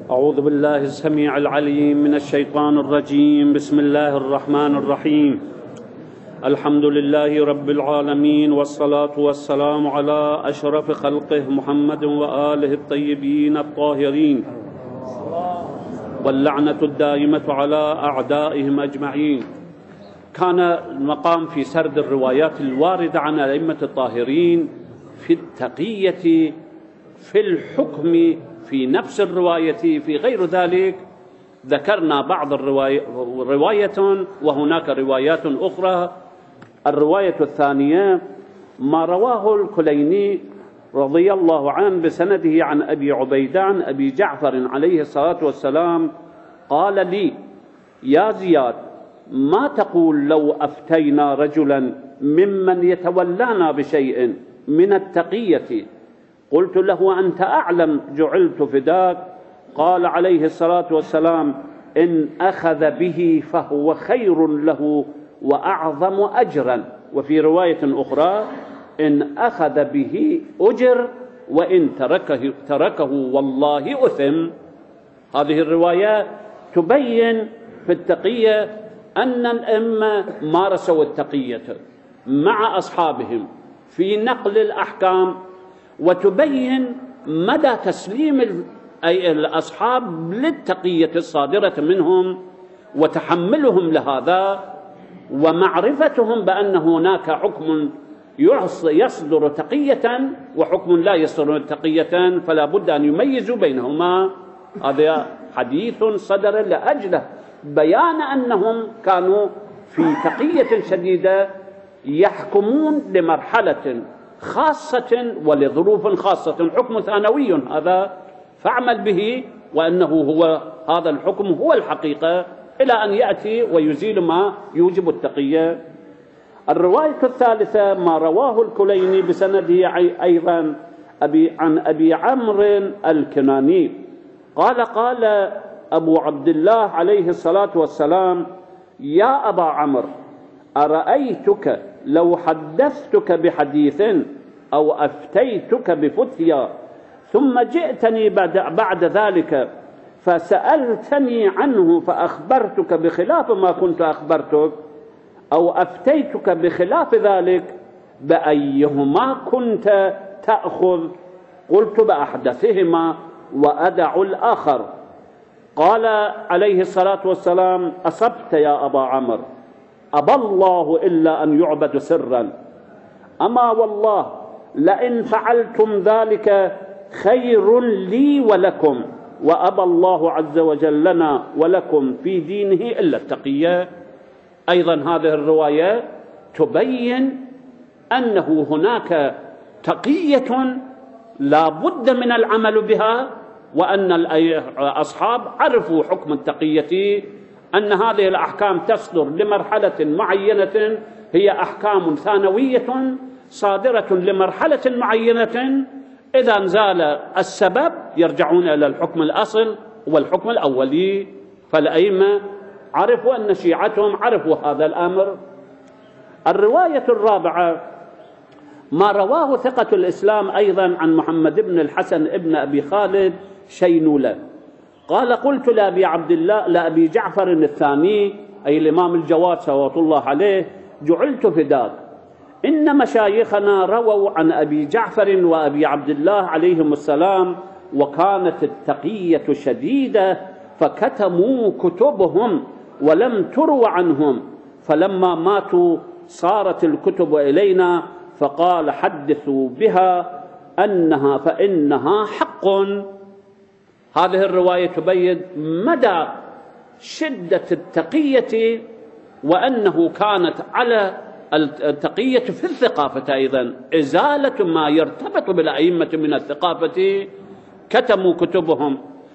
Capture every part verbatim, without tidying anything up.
أعوذ بالله السميع العليم من الشيطان الرجيم. بسم الله الرحمن الرحيم. الحمد لله رب العالمين، والصلاة والسلام على أشرف خلقه محمد وآله الطيبين الطاهرين، واللعنة الدائمة على أعدائهم أجمعين. كان المقام في سرد الروايات الواردة عن الأئمة الطاهرين في التقية، في الحكم، في نفس الرواية، في غير ذلك. ذكرنا بعض الرواية وهناك روايات أخرى. الرواية الثانية ما رواه الكليني رضي الله عنه بسنده عن أبي عبيدة عن أبي جعفر عليه الصلاة والسلام قال لي: يا زياد، ما تقول لو أفتينا رجلا ممن يتولانا بشيء من التقية؟ قلت له: أنت أعلم، جعلت فداك. قال عليه الصلاة والسلام: إن أخذ به فهو خير له وأعظم أجرا. وفي رواية أخرى: إن أخذ به أجر، وإن تركه, تركه والله أثم. هذه الرواية تبين في التقية أن الأئمة مارسوا التقية مع أصحابهم في نقل الأحكام، وتبين مدى تسليم الأصحاب للتقية الصادرة منهم وتحملهم لهذا، ومعرفتهم بأن هناك حكم يصدر تقية وحكم لا يصدر تقية، فلا بد أن يميزوا بينهما. هذا حديث صدر لأجله بيان أنهم كانوا في تقية شديدة يحكمون لمرحلة خاصة ولظروف خاصة، حكم ثانوي هذا فاعمل به، وأنه هو هذا الحكم هو الحقيقة، إلى أن يأتي ويزيل ما يوجب التقية. الرواية الثالثة ما رواه الكليني بسنده أيضا أبي عن أبي عمرو الكناني قال: قال أبو عبد الله عليه الصلاة والسلام: يا أبا عمرو، أرأيتك لو حدثتك بحديث أو أفتيتك بفتيا، ثم جئتني بعد, بعد ذلك فسألتني عنه فأخبرتك بخلاف ما كنت أخبرتك، أو أفتيتك بخلاف ذلك، بأيهما كنت تأخذ؟ قلت: بأحدثهما وأدع الآخر. قال عليه الصلاة والسلام: أصبت يا أبا عمرو، أبى الله إلا أن يعبد سرا، أما والله لئن فعلتم ذلك خير لي ولكم، وأبى الله عز وجل لنا ولكم في دينه إلا التقية. أيضا هذه الرواية تبين أنه هناك تقية لا بد من العمل بها، وأن الأصحاب عرفوا حكم التقية، أن هذه الأحكام تصدر لمرحلة معينة، هي أحكام ثانوية صادرة لمرحلة معينة، إذا انزال السبب يرجعون إلى الحكم الأصل والحكم الأولي. فالأئمة عرفوا أن شيعتهم عرفوا هذا الأمر. الرواية الرابعة ما رواه ثقة الإسلام أيضا عن محمد بن الحسن ابن أبي خالد شينولة قال: قلت لأبي عبد الله لأبي جعفر الثاني، أي الإمام الجواد صلوات الله عليه: جعلت فداك، إن مشايخنا رووا عن أبي جعفر وأبي عبد الله عليهم السلام، وكانت التقية شديدة، فكتموا كتبهم ولم ترو عنهم، فلما ماتوا صارت الكتب إلينا، فقال: حدثوا بها أنها فإنها حق. هذه الرواية تبين مدى شدة التقية، وأنه كانت على التقية في الثقافة أيضا إزالة ما يرتبط بالأئمة من الثقافة. كتموا كتبهم،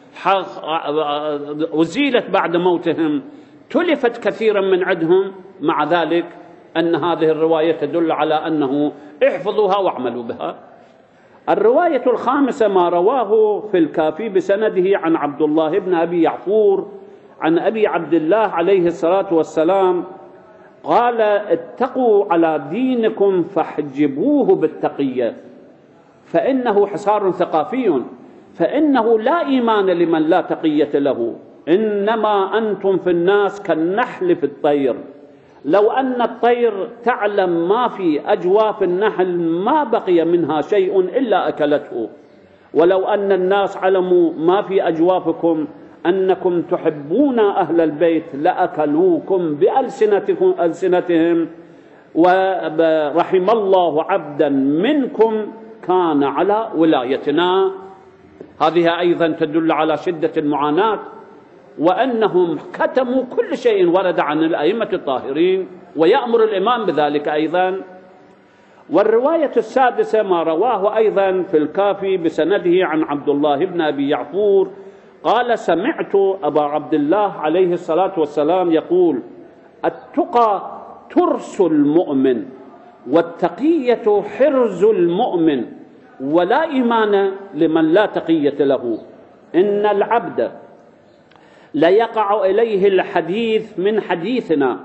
أزيلت بعد موتهم، تلفت كثيرا من عندهم، مع ذلك أن هذه الرواية تدل على أنه احفظوها واعملوا بها. الرواية الخامسة ما رواه في الكافي بسنده عن عبد الله بن أبي يعفور عن أبي عبد الله عليه الصلاة والسلام قال: اتقوا على دينكم فاحجبوه بالتقية، فإنه حصار ثقافي، فإنه لا إيمان لمن لا تقية له، إنما أنتم في الناس كالنحل في الطير، لو أن الطير تعلم ما في أجواف النحل ما بقي منها شيء إلا أكلته، ولو أن الناس علموا ما في أجوافكم أنكم تحبون أهل البيت لأكلوكم بألسنتكم ألسنتهم، ورحم الله عبدا منكم كان على ولايتنا. هذه أيضا تدل على شدة المعاناة، وأنهم كتموا كل شيء ورد عن الأئمة الطاهرين، ويأمر الإمام بذلك أيضا. والرواية السادسة ما رواه أيضا في الكافي بسنده عن عبد الله بن أبي يعفور قال: سمعت أبا عبد الله عليه الصلاة والسلام يقول: التقى ترس المؤمن والتقية حرز المؤمن، ولا إيمان لمن لا تقية له. إن العبد ليقع إليه الحديث من حديثنا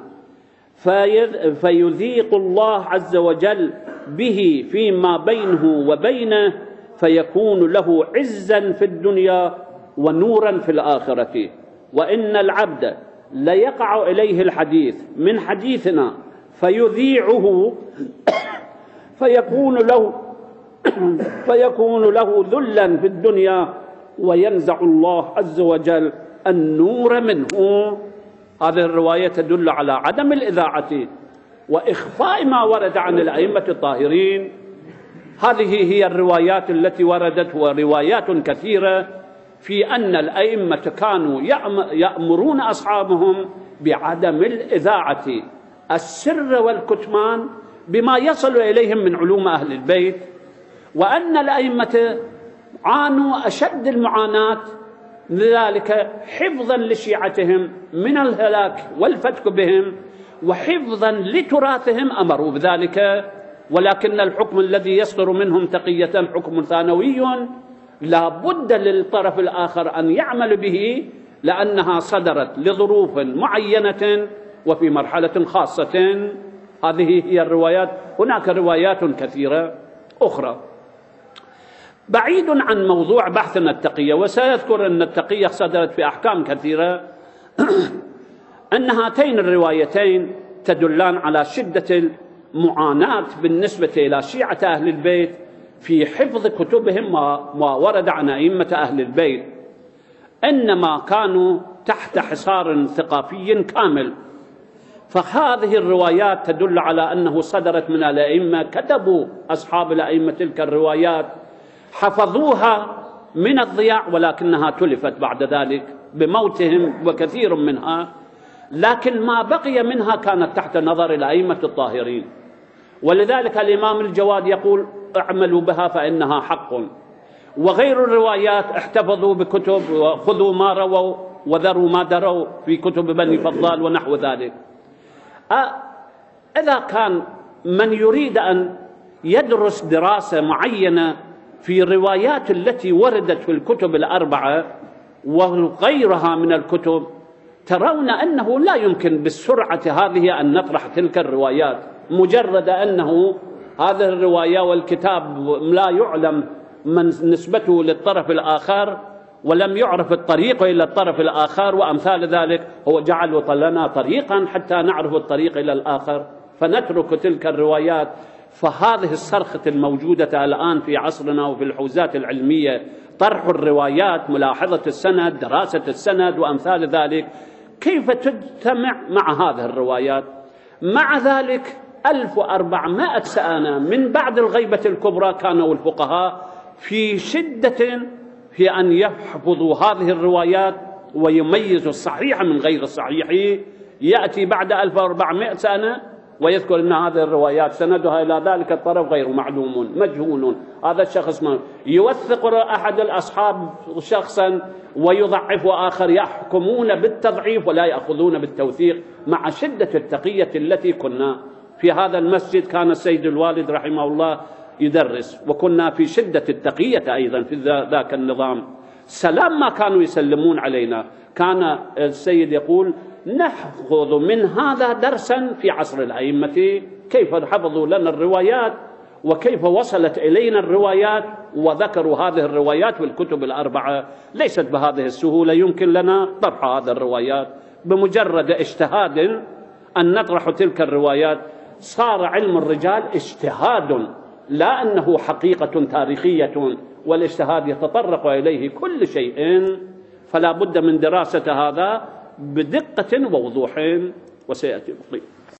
فيذيق الله عز وجل به فيما بينه وبينه، فيكون له عزا في الدنيا ونورا في الآخرة. وإن العبد ليقع إليه الحديث من حديثنا فيذيعه فيكون له فيكون له ذلا في الدنيا، وينزع الله عز وجل النور منه. هذه الرواية تدل على عدم الإذاعة وإخفاء ما ورد عن الأئمة الطاهرين. هذه هي الروايات التي وردت، وروايات كثيرة في أن الأئمة كانوا يأمرون أصحابهم بعدم الإذاعة، السر والكتمان بما يصل إليهم من علوم أهل البيت، وأن الأئمة عانوا أشد المعاناة، لذلك حفظا لشيعتهم من الهلاك والفتك بهم وحفظا لتراثهم أمروا بذلك. ولكن الحكم الذي يصدر منهم تقية حكم ثانوي لا بد للطرف الآخر أن يعمل به، لأنها صدرت لظروف معينة وفي مرحلة خاصة. هذه هي الروايات. هناك روايات كثيرة أخرى بعيد عن موضوع بحثنا التقية، وسيذكر أن التقية صدرت في أحكام كثيرة. أن هاتين الروايتين تدلان على شدة المعاناة بالنسبة إلى شيعة أهل البيت في حفظ كتبهم ما ورد عن أئمة أهل البيت، إنما كانوا تحت حصار ثقافي كامل. فهذه الروايات تدل على أنه صدرت من الأئمة، كتبوا أصحاب الأئمة تلك الروايات، حفظوها من الضياع، ولكنها تلفت بعد ذلك بموتهم وكثير منها، لكن ما بقي منها كانت تحت نظر الأئمة الطاهرين. ولذلك الإمام الجواد يقول: اعملوا بها فإنها حق. وغير الروايات احتفظوا بكتب وخذوا ما رووا وذروا ما دروا في كتب بني فضال ونحو ذلك. إذا كان من يريد أن يدرس دراسة معينة في الروايات التي وردت في الكتب الأربعة وغيرها من الكتب، ترون أنه لا يمكن بالسرعة هذه أن نطرح تلك الروايات، مجرد أنه هذه الرواية والكتاب لا يعلم من نسبته للطرف الآخر ولم يعرف الطريق إلى الطرف الآخر وأمثال ذلك، هو جعل لنا طريقا حتى نعرف الطريق إلى الآخر فنترك تلك الروايات. فهذه الصرخة الموجودة الآن في عصرنا وفي الحوزات العلمية، طرح الروايات، ملاحظة السند، دراسة السند وأمثال ذلك، كيف تجتمع مع هذه الروايات؟ مع ذلك ألف وأربعمائة سنة من بعد الغيبة الكبرى كانوا الفقهاء في شدة في أن يحفظوا هذه الروايات ويميزوا الصحيح من غير الصحيح. يأتي بعد ألف وأربعمائة سنة ويذكر أن هذه الروايات سندها إلى ذلك الطرف غير معلوم مجهول، هذا الشخص ما يوثق أحد الأصحاب شخصا ويضعف آخر، يحكمون بالتضعيف ولا يأخذون بالتوثيق. مع شدة التقية التي كنا في هذا المسجد، كان السيد الوالد رحمه الله يدرس، وكنا في شدة التقية أيضا في ذاك النظام. سلام ما كانوا يسلمون علينا، كان السيد يقول: نأخذ من هذا درسا في عصر الأئمة، كيف حفظوا لنا الروايات وكيف وصلت إلينا الروايات، وذكروا هذه الروايات في الكتب الأربعة. ليست بهذه السهولة يمكن لنا طرح هذه الروايات بمجرد اجتهاد أن نطرح تلك الروايات. صار علم الرجال اجتهاد لا أنه حقيقة تاريخية، والاجتهاد يتطرق إليه كل شيء، فلا بد من دراسة هذا بدقة ووضوح، وسيأتي بقية.